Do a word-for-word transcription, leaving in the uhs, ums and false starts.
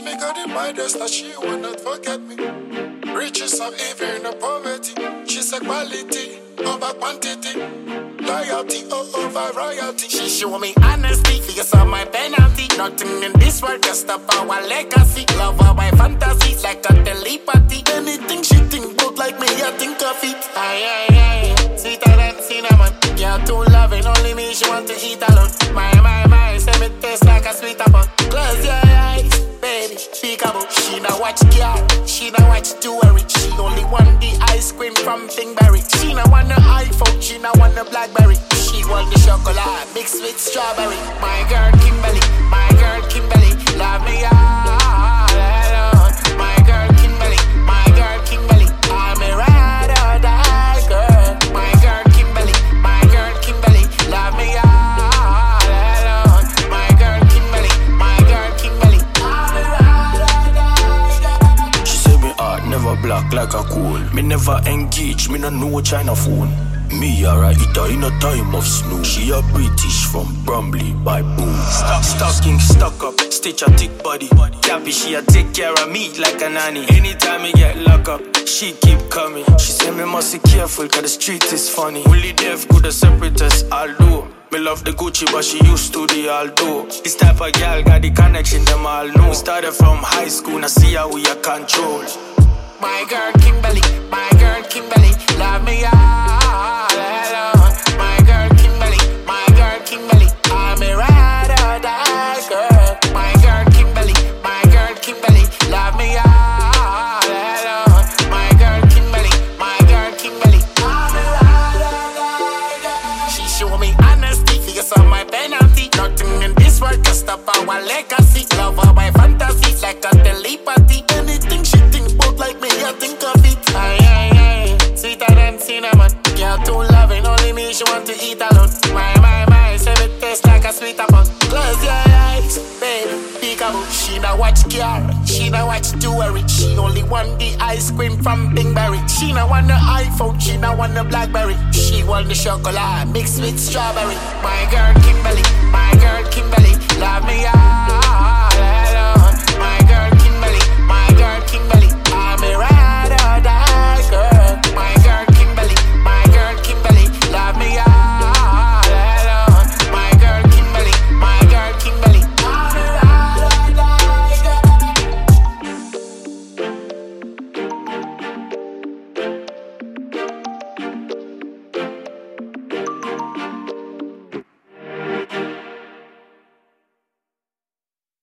me got in my desk that she will not forget me. Riches are even a poverty. She's a quality over quantity. Loyalty over royalty. She show me honesty, figures on my penalty. Nothing in this world can stop our legacy. Love her by fantasies like a telepathy. Anything she think about like me, I think of it. Aye, aye, aye, sweeter than cinnamon. Girl too loving, only me she want to eat alone. My, my, my, say me taste like a sweet apple. Close your eyes, baby, peekaboo. She now watch girl, she now watch jewelry. She only want the ice cream from Pinkberry. She now want the iPhone, she now want the Blackberry. She want the chocolate mixed with strawberry. My girl Kimberly, my girl Kimberly, love me all alone. My girl Kimberly, my girl Kimberly, I'm a ride or die girl. My girl Kimberly, my girl Kimberly, love me all alone. My girl Kimberly, my girl Kimberly, I'm a ride or die girl. She say me heart never black like a coal. Me never engage, me no know China phone. Me a writer in a time of snow. She a British from Bromley by Boom. Stock, stocking, stock up, stitch a thick body. Cappy, she a take care of me like a nanny. Anytime me get locked up, she keep coming. She say me must be careful cause the street is funny. Willie Dev could have separate us, although me love the Gucci but she used to the Aldo. This type of girl got the connection, them all know. Started from high school, now see how we a control. My girl Kimberly, my girl Kimberly, love me all alone. My girl Kimberly, my girl Kimberly, I'm a ride or die girl. My girl Kimberly, my girl Kimberly, love me all alone. My girl Kimberly, my girl Kimberly, I'm a ride or die girl. She show me honesty, figures on my penalty. Nothing in this world can stop our legacy. Love her by fantasies like a telepathy. Anything she think about like me, I think of it. Aye, aye, aye, sweeter than cinnamon. Girl too loving, only me she want to eat alone. My, my, my, say me taste like a sweet apple. Close your eyes, baby, peekaboo. She now watch girl, she now watch jewelry. She only want the ice cream from Pinkberry. She now want the iPhone, she now want the Blackberry. She want the chocolate mixed with strawberry. My girl Kimberly, my girl Kimberly, love me all